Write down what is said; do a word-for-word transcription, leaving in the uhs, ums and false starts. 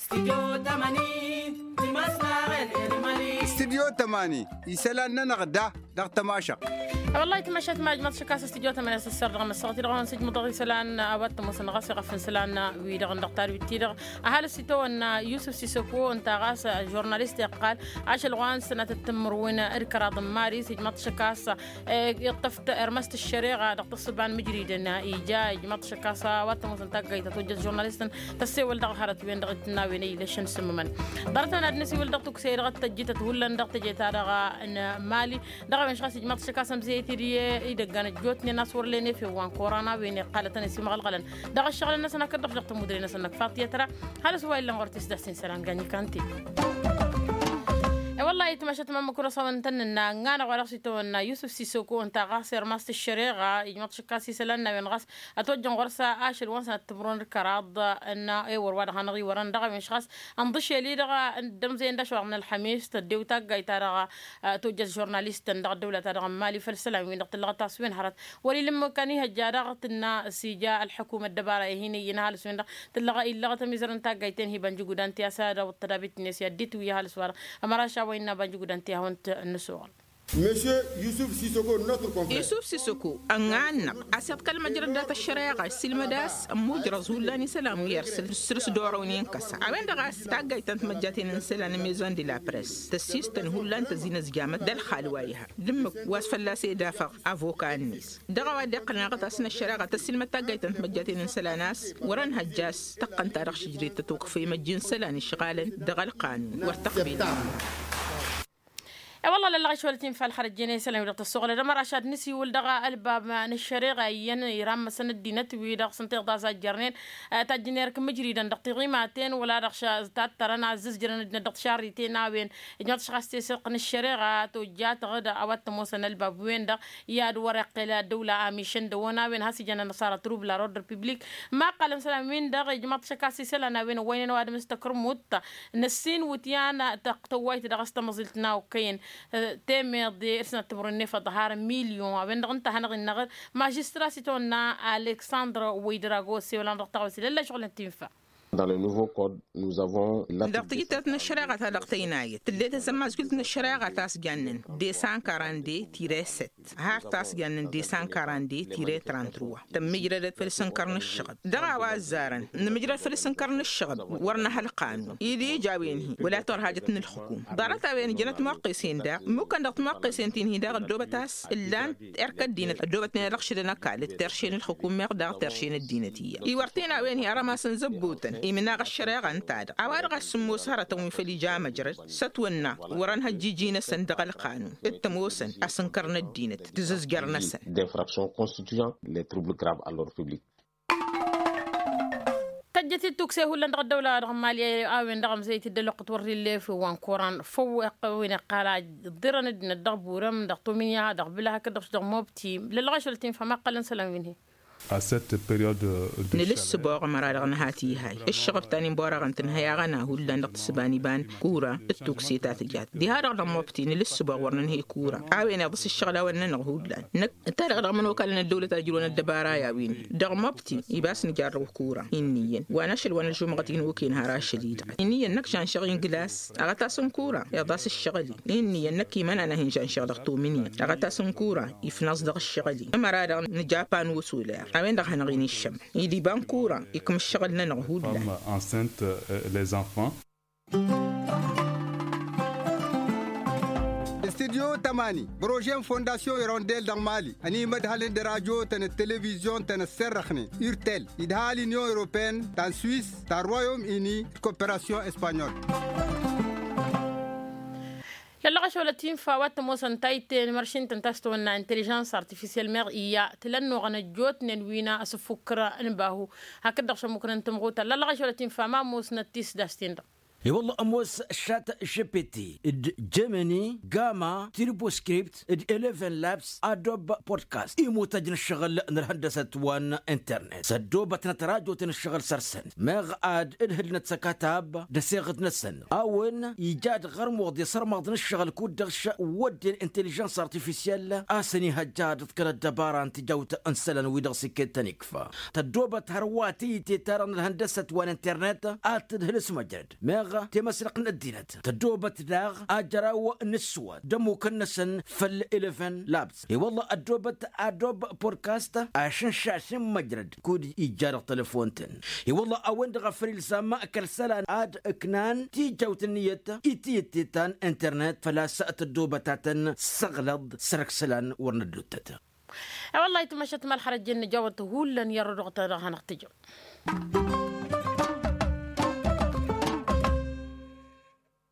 استديو تماني يسألنا نغدا دغ تماشا والله تمشيت مع جماعة شكاس استديو تمانية السر رغم الصوت رغم سج مضغي سلان أبات مصن غاس غفن سلان ويدغن دكتور ويتيدغ أهل السيتو أن يوسف سيسوكو أنت غاس جورناليست قال عاش الغوان سنة التمروين إركرا ضماري سج جماعة شكاس يطفت إرمست الشريعة دكتور سبان مجريد أن إيجا جماعة شكاس وات مصن تاجي تتوجد جورناليست تسي ولدغ هرت وين دغ تناويني لشن سممن دارتنا أدنسي ولدغ تكسير غت تجيت تقول دغ تجيت هذا أن مالي دغ من شخص جماعة شكاس مزي تريه إذا كانت جوتني ناس ورليني في وان كورونا وين قالتني سي مغلغلن دغ الشغل الناس انا كدف دغ مديرين الناس انك فاطيه ترى هذا سوى اللي غورتي سدحسين سلام غاني كانتي والله يتمشت ماما كرة صوان تنن نانا غراسي تو ان يوسف سيسوكو انت غاسر ماست الشريعة يجمط شكاسي سلنا وين غاس اتوجن غرسا اشل وانسا تبرون الكراض ان اي ورواده هنغي وران دغ مش غاس انضش لي دغ دم زين دشوا من الحميس تديو تاغاي ترى توجد جورناليست دغ الدولة ترى مالي فلسلام وين دغ لغه تاسوين حرت ولي لما كان هجارغت ان سيجا الحكومة الدبارة هنا ينهال سوين تلغى اللغه ميزرن تاغاي تن هي بنجو غدان تياسا والتدابيت نسيا ديتو يا هالسوار امراشا وين بنجو غدان تي هونت النسوال Monsieur Youssouf Sissoko, notre confrère. يوسف سيسوكو أنغانا أسد كلمة جردات الشريعة السلمداس موجرز هولاني سلام يرسل سرس دورونين كسا أوين دغاس تاقاي تنتمجاتين نسلان ميزان دي لا بريس تسيستن هولان تزين زجامة دل خالوايها دمك واسفلا سيدافق أفوكا النيس دغوا دقنا غطاسنا الشريعة السلمة تاقاي تنتمجاتين نسلاناس وران هجاس تقن تاريخ شجري تتوقفي مجين سلاني شغالا دغال قانون وارتقبين والله لله شوالتين في الحرج جيني سلام ودقت الصغر لما رشاد نسي ولدغا الباب نشريغا ين يرام سند دينت ويدغ سنتيغ دازا جرنين تاجنير كم جريدا دقت قيمتين ولا رخشا تات ترنا عزز جرن دقت شاريتين وين جات شخصتي سرق نشريغا توجات غدا اوات موسن الباب وين دا ياد ورق لا دوله اميشن دونا وين هاسي جنا نصارى تروب لا رود ريبوبليك ما قال سلام وين دا جماعه شكاسي سلنا وين وين واد مستقر موت نسين وتيانا تقتويت دغست مزلتنا وكاين تيمير دي إرسنا تبرني فظهار مليون وين غنت هنغ النغر ماجسترا سيتونا ألكسندر ويدراغوسي ولا نقطع وسيلة لا شغل تنفع. Dans le nouveau code, nous avons دقتيت الشريعة دقتيناي تليت سما قلت الشريعة تاس جنن دي سان كاراندي تيري ست هار تاس جنن دي سان كاراندي تيري ترانتروا تم مجرد فلسن كرن الشغب دغا وازارن نمجرد فلسن كرن الشغب ورنا هالقانون يدي جاوينه ولا تور حاجة الحكومة دارتا وين جنت موقسين دا ممكن دقت موقسين تين هدا الدوبة تاس اللان اركد دينة الدوبة نرخش لنا كال الترشين الحكومة دا ترشين الدينتية يورتينا وين هي رما سنزبوتن إمنا الشريعة انتاد عوارغ السمو سهرة ومفلي جامجر ستونا ورانها جيجينا سندق القانون التموسن أسنكرنا الدينة تززجرنا سن d'infractions constituant les troubles graves à l'ordre public. تجت التوكسي هو لندق الدولة رغم مالية أوين رغم زي تدلق توري اللي في وان كوران فوق وين قال ضرن الدق بورم دق تومينيا دق بلا هكذا دق موبتي للغاشلتين فما قلن سلام منه. À cette période de نلس بوغ مرار نهاتي هاي الشغب تاني بورا غنتن هيا غنا هو اللي نقط سباني بان كورا التوكسي تاتجات دي هذا رغم موبتي نلس بوغ ورن هي كورا عاوين بس الشغلة ورن نغ هو لان نك تارغ رغم وكالنا الدولة تجرون الدبارة يا وين دغ موبتي يباس نجار كورا إنيا وانا شل وانا شو مغتين وكين هراش شديد إنيا نك شان شغين جلاس أغتاسن كورا يا باس الشغلي إنيا نك كمان أنا هنجان شغل تومينيا أغتاسن كورا يفنص دغ الشغلي مرار نجابان وسولا أوين ده هنغيني الشم يدي بانكورا يكم الشغل ننغهود له enceinte les enfants. استديو تماني بروجين فونداسيون يرونديل دان مالي اني مدهالين دراجو تن التلفزيون تن السرخني يرتل يدهالي نيو اوروبين تان سويس تان رويوم اني كوبيراسيون اسبانيول للا غشولة تيم فاوات موسن تايتين مرشين تنتستو ان انتليجنس ارتفيسيال مرئية تلنو غنا جوت ننوينا اسفكرة انباهو هكذا غشو ممكن انتمغوتا للا غشولة تيم فاما موسن التيس داستين اي والله اموس شات جي بي تي جيميني جاما تيربو سكريبت إحداشر لابس ادوب بودكاست ايمو تجن الشغل الهندسه وان انترنت سدوبة نتراجو تنشغل سرسن ماغ اد الهل نتسكاتاب دسيغت نسن اون ايجاد غرموض يصر مغض نشغل كود دغش ودي الانتليجنس ارتفيسيال اسني هجاد تكل الدباران تجوت انسلن ويدغ سكيت تنكفا تدوبة هرواتي تيتارن الهندسه وان انترنت اتدهل اسم جد ماغ تمسرق الدينات تدوبة داغ اجراو نسوة دمو كنسن فل إحداشر لابس اي والله ادوبة ادوب بودكاست عشان شاشن مجرد كود ايجار تلفونتن اي والله اوين دغفري لسما اكل سلان اد اكنان تي جوت النية ايتي تيتان انترنت فلا سأت الدوبة تاتن سغلض سرك سلان ورندوتتا والله يتمشت مال حرج الجو تهولا يرى رغتا رغا نختجو